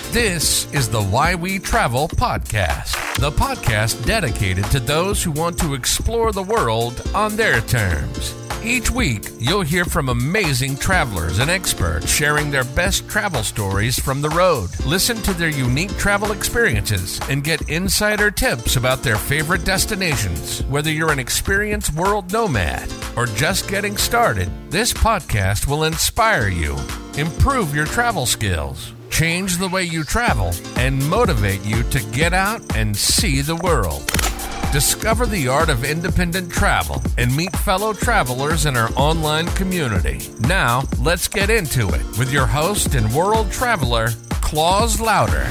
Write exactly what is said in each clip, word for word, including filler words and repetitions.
This is the Why We Travel podcast, the podcast dedicated to those who want to explore the world on their terms. Each week, you'll hear from amazing travelers and experts sharing their best travel stories from the road. Listen to their unique travel experiences and get insider tips about their favorite destinations. Whether you're an experienced world nomad or just getting started, this podcast will inspire you, improve your travel skills, change the way you travel, and motivate you to get out and see the world. Discover the art of independent travel and meet fellow travelers in our online community. Now, let's get into it with your host and world traveler, Claus Lauter.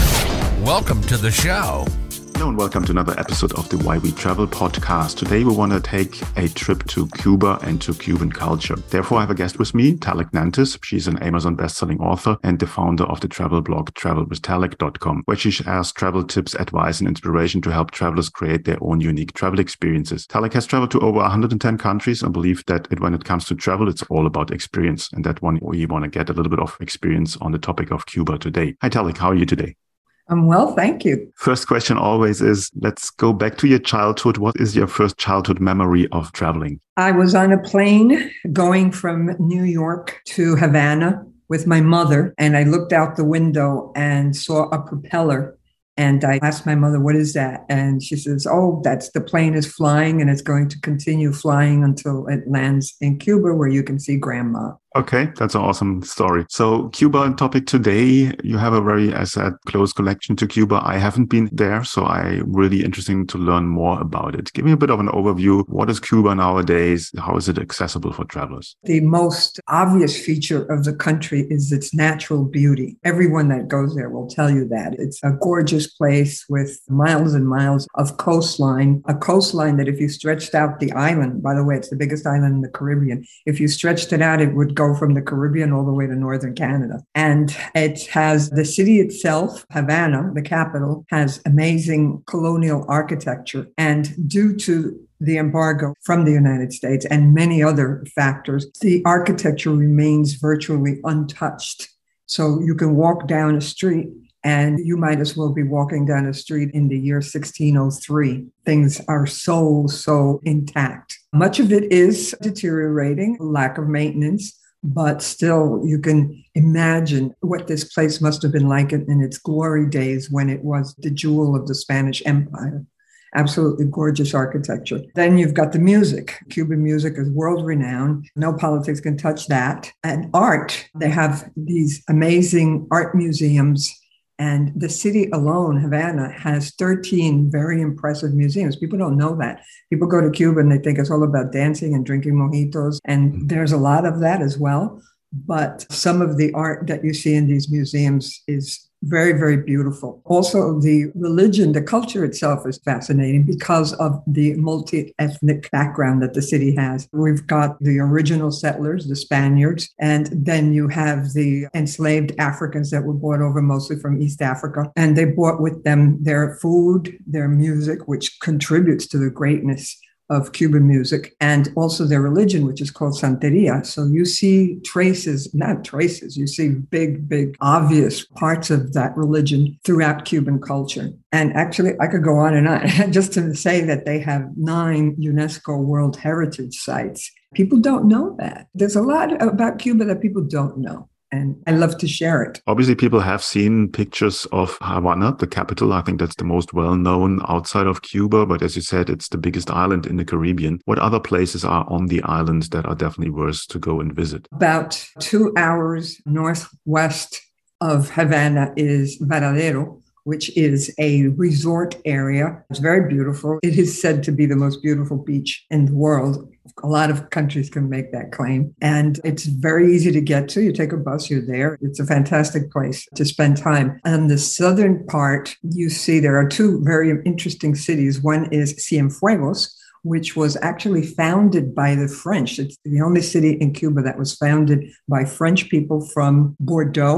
Welcome to the show. Hello and welcome to another episode of the Why We Travel podcast. Today we want to take a trip to Cuba and to Cuban culture. Therefore, I have a guest with me, Talik Nantes. She's an Amazon bestselling author and the founder of the travel blog travel with talik dot com, where she shares travel tips, advice, and inspiration to help travelers create their own unique travel experiences. Talik has traveled to over one hundred ten countries and believes that it, when it comes to travel, it's all about experience. And that one we want to get a little bit of experience on the topic of Cuba today. Hi, Talik. How are you today? I'm well, thank you. First question always is, let's go back to your childhood. What is your first childhood memory of traveling? I was on a plane going from New York to Havana with my mother, and I looked out the window and saw a propeller. And I asked my mother, what is that? And she says, oh, that's the plane is flying and it's going to continue flying until it lands in Cuba where you can see grandma. Okay, that's an awesome story. So Cuba topic today, you have a very, as I said, close connection to Cuba. I haven't been there, so I really interesting to learn more about it. Give me a bit of an overview. What is Cuba nowadays? How is it accessible for travelers? The most obvious feature of the country is its natural beauty. Everyone that goes there will tell you that. It's a gorgeous place with miles and miles of coastline, a coastline that if you stretched out the island, by the way, it's the biggest island in the Caribbean. If you stretched it out, it would go from the Caribbean all the way to northern Canada. And it has the city itself, Havana, the capital, has amazing colonial architecture. And due to the embargo from the United States and many other factors, the architecture remains virtually untouched. So you can walk down a street and you might as well be walking down a street in the year sixteen oh three. Things are so, so intact. Much of it is deteriorating, lack of maintenance. But still, you can imagine what this place must have been like in, in its glory days when it was the jewel of the Spanish Empire. Absolutely gorgeous architecture. Then you've got the music. Cuban music is world-renowned. No politics can touch that. And art, they have these amazing art museums. And the city alone, Havana, has thirteen very impressive museums. People don't know that. People go to Cuba and they think it's all about dancing and drinking mojitos. And there's a lot of that as well. But some of the art that you see in these museums is very, very beautiful. Also, the religion, the culture itself is fascinating because of the multi-ethnic background that the city has. We've got the original settlers, the Spaniards, and then you have the enslaved Africans that were brought over mostly from East Africa. And they brought with them their food, their music, which contributes to the greatness of Cuban music, and also their religion, which is called Santeria. So you see traces, not traces, you see big, big, obvious parts of that religion throughout Cuban culture. And actually, I could go on and on, just to say that they have nine UNESCO World Heritage Sites. People don't know that. There's a lot about Cuba that people don't know. And I love to share it. Obviously, people have seen pictures of Havana, the capital. I think that's the most well-known outside of Cuba. But as you said, it's the biggest island in the Caribbean. What other places are on the island that are definitely worth to go and visit? About two hours northwest of Havana is Varadero, which is a resort area. It's very beautiful. It is said to be the most beautiful beach in the world. A lot of countries can make that claim. And it's very easy to get to. You take a bus, you're there. It's a fantastic place to spend time. On the southern part, you see there are two very interesting cities. One is Cienfuegos, which was actually founded by the French. It's the only city in Cuba that was founded by French people from Bordeaux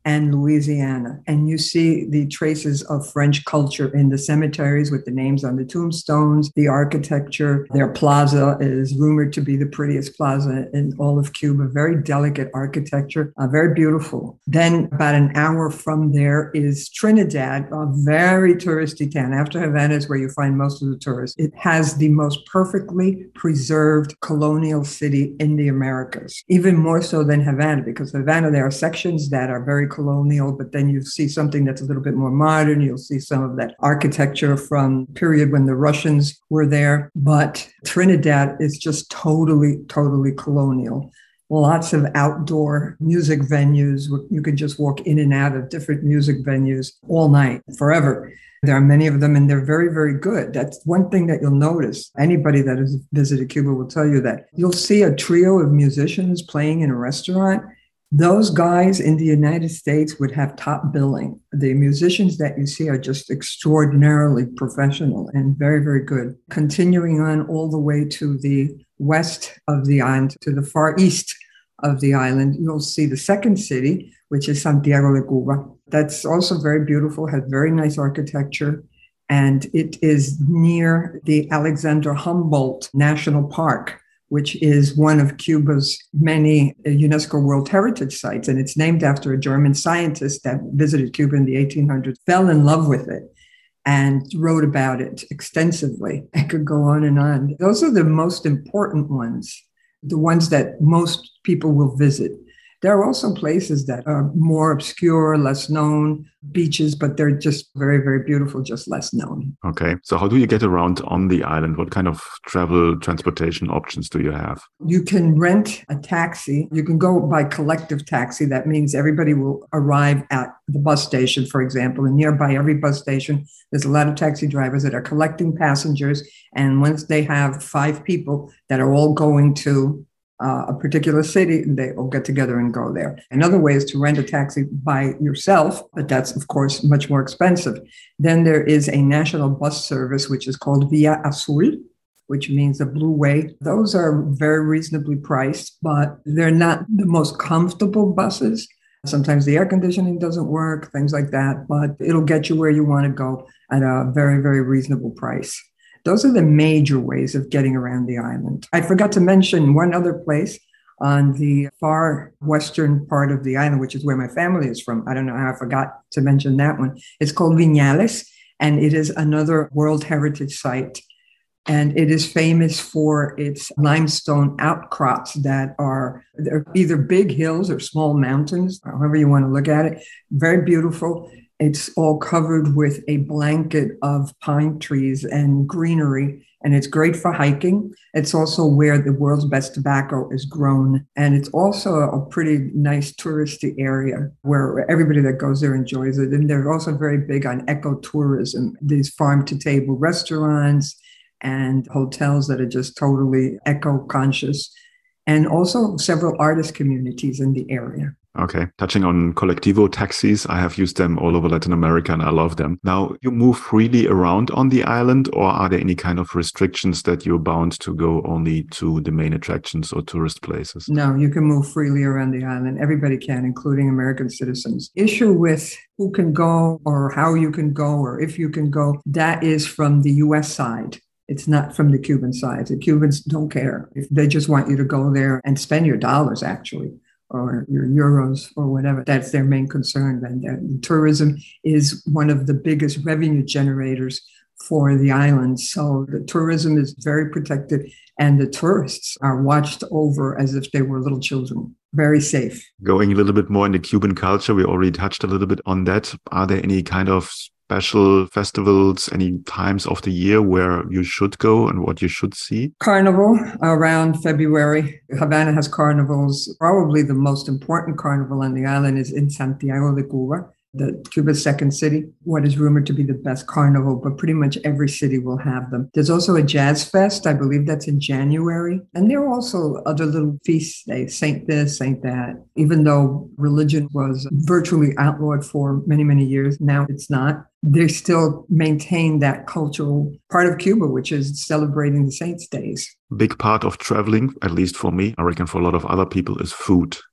and Louisiana. And you see the traces of French culture in the cemeteries with the names on the tombstones, the architecture. Their plaza is rumored to be the prettiest plaza in all of Cuba. Very delicate architecture, uh, very beautiful. Then about an hour from there is Trinidad, a very touristy town. After Havana is where you find most of the tourists. It has the most perfectly preserved colonial city in the Americas, even more so than Havana, because Havana, there are sections that are very colonial, but then you see something that's a little bit more modern. You'll see some of that architecture from the period when the Russians were there. But Trinidad is just totally, totally colonial. Lots of outdoor music venues. You can just walk in and out of different music venues all night, forever. There are many of them, and they're very, very good. That's one thing that you'll notice. Anybody that has visited Cuba will tell you that. You'll see a trio of musicians playing in a restaurant. Those guys in the United States would have top billing. The musicians that you see are just extraordinarily professional and very, very good. Continuing on all the way to the west of the island, to the far east of the island, you'll see the second city, which is Santiago de Cuba. That's also very beautiful, has very nice architecture, and it is near the Alexander Humboldt National Park, which is one of Cuba's many UNESCO World Heritage Sites. And it's named after a German scientist that visited Cuba in the eighteen hundreds, fell in love with it, and wrote about it extensively. I could go on and on. Those are the most important ones, the ones that most people will visit. There are also places that are more obscure, less known, beaches, but they're just very, very beautiful, just less known. Okay. So how do you get around on the island? What kind of travel transportation options do you have? You can rent a taxi. You can go by collective taxi. That means everybody will arrive at the bus station, for example, and nearby every bus station, there's a lot of taxi drivers that are collecting passengers. And once they have five people that are all going to Uh, a particular city, they all get together and go there. Another way is to rent a taxi by yourself, but that's, of course, much more expensive. Then there is a national bus service, which is called Via Azul, which means the Blue Way. Those are very reasonably priced, but they're not the most comfortable buses. Sometimes the air conditioning doesn't work, things like that, but it'll get you where you want to go at a very, very reasonable price. Those are the major ways of getting around the island. I forgot to mention one other place on the far western part of the island, which is where my family is from. I don't know how I forgot to mention that one. It's called Viñales, and it is another World Heritage Site. And it is famous for its limestone outcrops that are either big hills or small mountains, however you want to look at it. Very beautiful. It's all covered with a blanket of pine trees and greenery, and it's great for hiking. It's also where the world's best tobacco is grown. And it's also a pretty nice touristy area where everybody that goes there enjoys it. And they're also very big on ecotourism, these farm-to-table restaurants and hotels that are just totally eco-conscious, and also several artist communities in the area. Okay. Touching on Colectivo taxis, I have used them all over Latin America and I love them. Now, you move freely around on the island, or are there any kind of restrictions that you're bound to go only to the main attractions or tourist places? No, you can move freely around the island. Everybody can, including American citizens. Issue with who can go or how you can go or if you can go, that is from the U S side. It's not from the Cuban side. The Cubans don't care. If they just want you to go there and spend your dollars, actually, or your euros or whatever. That's their main concern. And tourism is one of the biggest revenue generators for the island. So the tourism is very protected, and the tourists are watched over as if they were little children. Very safe. Going a little bit more into Cuban culture, we already touched a little bit on that. Are there any kind of special festivals, any times of the year where you should go and what you should see? Carnival around February. Havana has carnivals. Probably the most important carnival on the island is in Santiago de Cuba, the Cuba's second city, what is rumored to be the best carnival, but pretty much every city will have them. There's also a jazz fest. I believe that's in January. And there are also other little feasts, they Saint this, Saint that. Even though religion was virtually outlawed for many, many years, now it's not. They still maintain that cultural part of Cuba, which is celebrating the saints' days. Big part of traveling, at least for me, I reckon for a lot of other people, is food.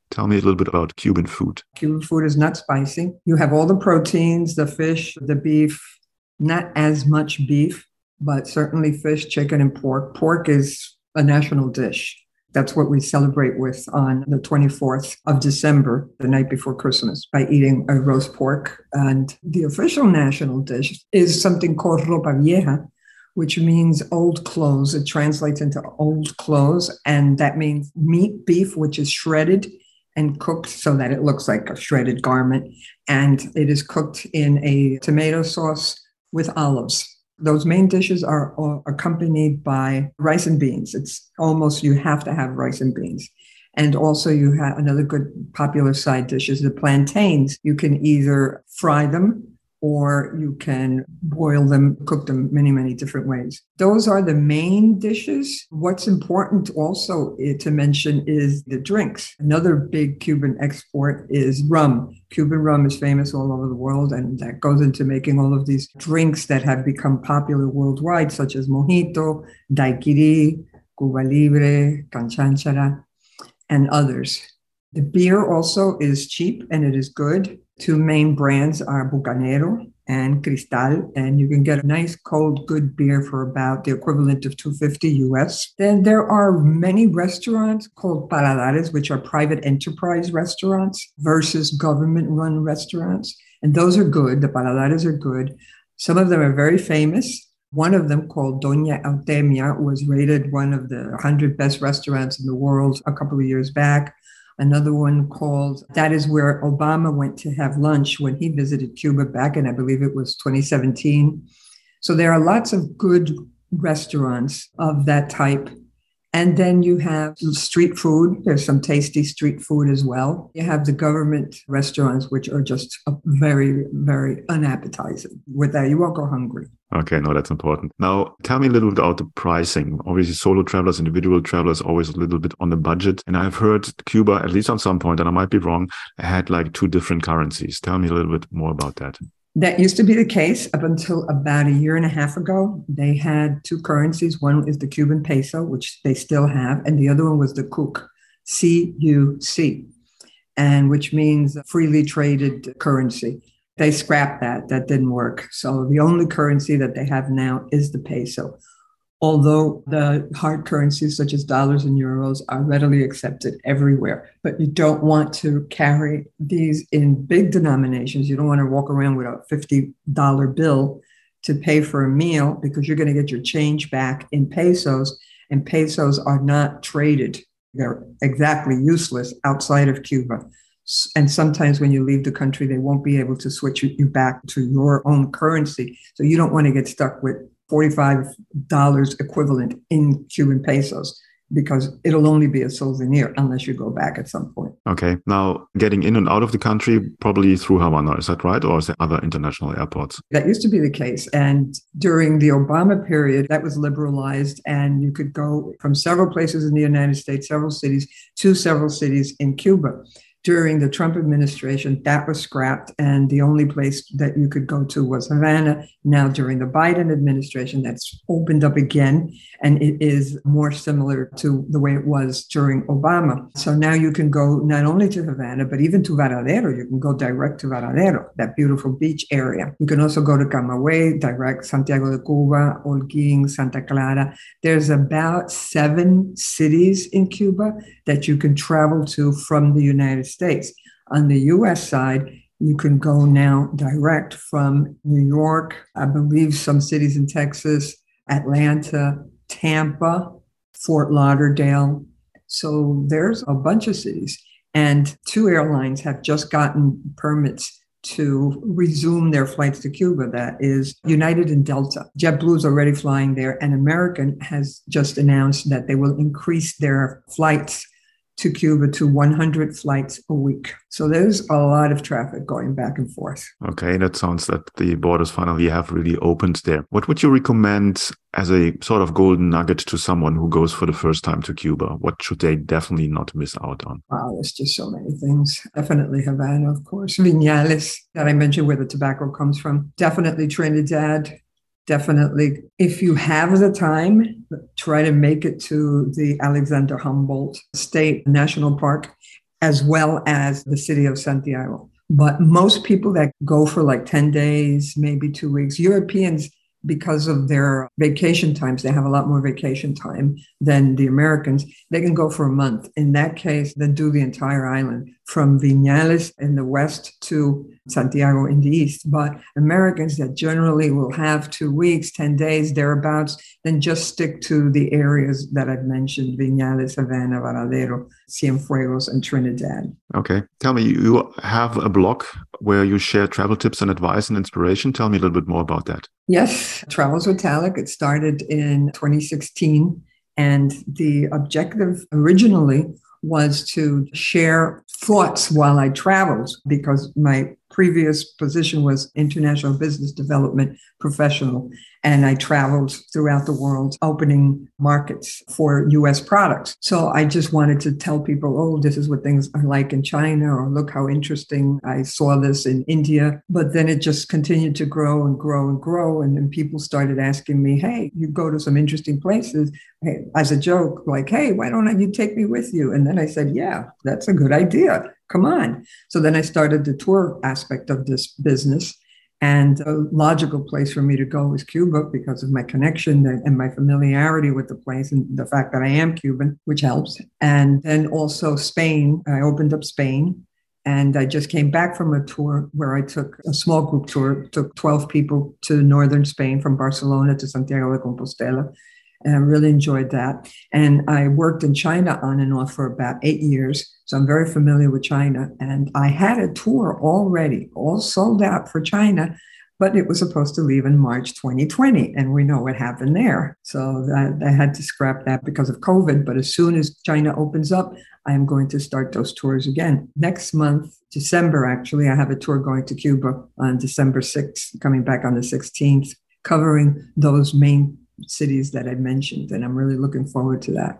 Tell me a little bit about Cuban food. Cuban food is not spicy. You have all the proteins, the fish, the beef, not as much beef, but certainly fish, chicken, and pork. Pork is a national dish. That's what we celebrate with on the twenty-fourth of December, the night before Christmas, by eating a roast pork. And the official national dish is something called ropa vieja, which means old clothes. It translates into old clothes. And that means meat, beef, which is shredded and cooked so that it looks like a shredded garment. And it is cooked in a tomato sauce with olives. Those main dishes are accompanied by rice and beans. It's almost, you have to have rice and beans. And also you have another good popular side dish is the plantains. You can either fry them or you can boil them, cook them many, many different ways. Those are the main dishes. What's important also to mention is the drinks. Another big Cuban export is rum. Cuban rum is famous all over the world, and that goes into making all of these drinks that have become popular worldwide, such as mojito, daiquiri, Cuba Libre, canchanchara, and others. The beer also is cheap and it is good. Two main brands are Bucanero and Cristal, and you can get a nice, cold, good beer for about the equivalent of two hundred fifty U S. Then there are many restaurants called paladares, which are private enterprise restaurants versus government-run restaurants, and those are good. The paladares are good. Some of them are very famous. One of them, called Doña Eutemia, was rated one of the one hundred best restaurants in the world a couple of years back. Another one called, that is where Obama went to have lunch when he visited Cuba back in, I believe it was twenty seventeen. So there are lots of good restaurants of that type. And then you have street food. There's some tasty street food as well. You have the government restaurants, which are just very, very unappetizing. With that, you won't go hungry. Okay, no, that's important. Now, tell me a little bit about the pricing. Obviously, solo travelers, individual travelers, always a little bit on the budget. And I've heard Cuba, at least on some point, and I might be wrong, had like two different currencies. Tell me a little bit more about that. That used to be the case up until about a year and a half ago. They had two currencies. One is the Cuban peso, which they still have, and the other one was the C U C, C U C, and which means freely traded currency. They scrapped that. That didn't work. So the only currency that they have now is the peso. Although the hard currencies such as dollars and euros are readily accepted everywhere, but you don't want to carry these in big denominations. You don't want to walk around with a fifty dollar bill to pay for a meal because you're going to get your change back in pesos, and pesos are not traded. They're exactly useless outside of Cuba. And sometimes when you leave the country, they won't be able to switch you back to your own currency. So you don't want to get stuck with forty-five dollars equivalent in Cuban pesos because it'll only be a souvenir unless you go back at some point. Okay. Now, getting in and out of the country, probably through Havana, is that right? Or is there other international airports? That used to be the case. And during the Obama period, that was liberalized and you could go from several places in the United States, several cities, to several cities in Cuba. During the Trump administration, that was scrapped, and the only place that you could go to was Havana. Now, during the Biden administration, that's opened up again, and it is more similar to the way it was during Obama. So now you can go not only to Havana, but even to Varadero. You can go direct to Varadero, that beautiful beach area. You can also go to Camagüey, direct Santiago de Cuba, Holguín, Santa Clara. There's about seven cities in Cuba that you can travel to from the United States. States. On the U S side, you can go now direct from New York, I believe some cities in Texas, Atlanta, Tampa, Fort Lauderdale. So there's a bunch of cities. And two airlines have just gotten permits to resume their flights to Cuba. That is United and Delta. JetBlue is already flying there, and American has just announced that they will increase their flights to Cuba to one hundred flights a week. So there's a lot of traffic going back and forth. Okay, that sounds that the borders finally have really opened there. What would you recommend as a sort of golden nugget to someone who goes for the first time to Cuba? What should they definitely not miss out on? Wow, there's just so many things. Definitely Havana, of course. Viñales, that I mentioned where the tobacco comes from. Definitely Trinidad. Definitely, if you have the time, try to make it to the Alexander Humboldt State National Park. as well as the city of Santiago. But most people that go for like ten days, maybe two weeks, Europeans, because of their vacation times, they have a lot more vacation time than the Americans. They can go for a month. In that case, they do the entire island from Viñales in the west to Santiago in the east. But Americans that generally will have two weeks, ten days, thereabouts, then just stick to the areas that I've mentioned, Viñales, Havana, Varadero, Cienfuegos, and Trinidad. Okay. Tell me, you have a blog where you share travel tips and advice and inspiration. Tell me a little bit more about that. Yes, Travels with Talik. It started in twenty sixteen. And the objective originally was to share thoughts while I traveled, because my previous position was international business development professional. And I traveled throughout the world opening markets for U S products. So I just wanted to tell people, oh, this is what things are like in China, or look how interesting I saw this in India. But then it just continued to grow and grow and grow. And then people started asking me, hey, you go to some interesting places. Hey, as a joke, like, hey, why don't you take me with you? And then I said, yeah, that's a good idea. Come on. So then I started the tour aspect of this business. And a logical place for me to go was Cuba because of my connection and my familiarity with the place and the fact that I am Cuban, which helps. And then also Spain. I opened up Spain. And I just came back from a tour where I took a small group tour, took twelve people to northern Spain from Barcelona to Santiago de Compostela. And I really enjoyed that. And I worked in China on and off for about eight years. So I'm very familiar with China. And I had a tour already, all sold out for China, but it was supposed to leave in March twenty twenty. And we know what happened there. So that, I had to scrap that because of COVID. But as soon as China opens up, I am going to start those tours again. Next month, December, actually, I have a tour going to Cuba on December sixth, coming back on the sixteenth, covering those main cities that I mentioned. And I'm really looking forward to that.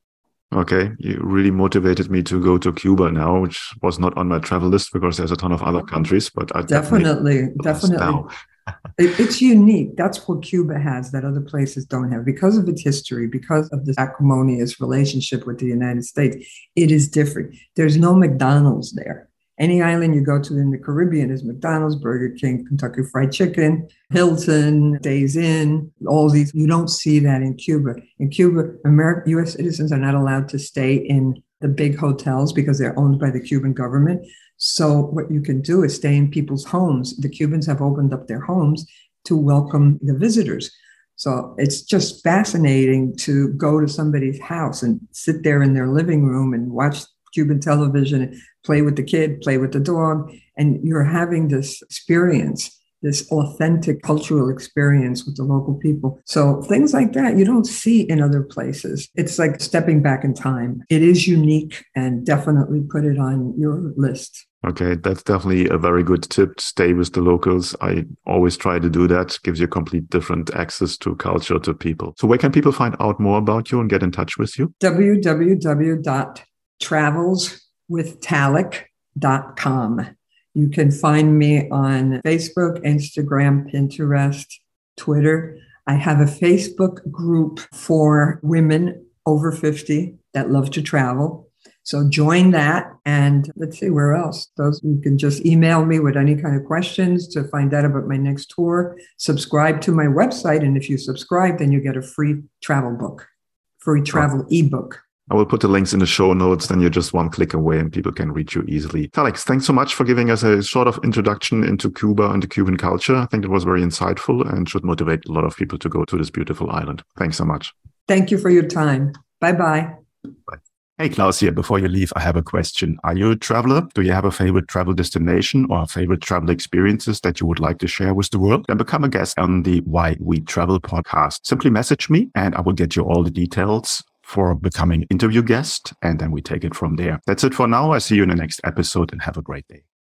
Okay. You really motivated me to go to Cuba now, which was not on my travel list because there's a ton of other countries, but I definitely, definitely. it, it's unique. That's what Cuba has that other places don't have. Because of its history, because of this acrimonious relationship with the United States, it is different. There's no McDonald's there. Any island you go to in the Caribbean is McDonald's, Burger King, Kentucky Fried Chicken, Hilton, Days Inn, all these. You don't see that in Cuba. In Cuba, American U S citizens are not allowed to stay in the big hotels because they're owned by the Cuban government. So what you can do is stay in people's homes. The Cubans have opened up their homes to welcome the visitors. So it's just fascinating to go to somebody's house and sit there in their living room and watch Cuban television, play with the kid, play with the dog, and you're having this experience, this authentic cultural experience with the local people. So things like that you don't see in other places. It's like stepping back in time. It is unique, and definitely put it on your list. Okay, that's definitely a very good tip. Stay with the locals. I always try to do that. Gives you complete different access to culture, to people. So where can people find out more about you and get in touch with you? w w w dot travels with talik dot com. You can find me on Facebook, Instagram, Pinterest, Twitter. I have a Facebook group for women over fifty that love to travel. So join that. And let's see, where else? Those, you can just email me with any kind of questions to find out about my next tour. Subscribe to my website. And if you subscribe, then you get a free travel book, free travel oh. ebook. I will put the links in the show notes, then you're just one click away and people can reach you easily. Talik, thanks so much for giving us a sort of introduction into Cuba and the Cuban culture. I think it was very insightful and should motivate a lot of people to go to this beautiful island. Thanks so much. Thank you for your time. Bye-bye. Bye. Hey, Klaus here. Before you leave, I have a question. Are you a traveler? Do you have a favorite travel destination or favorite travel experiences that you would like to share with the world? Then become a guest on the Why We Travel podcast. Simply message me and I will get you all the details for becoming interview guest, and then we take it from there. That's it for now. I see you in the next episode and have a great day.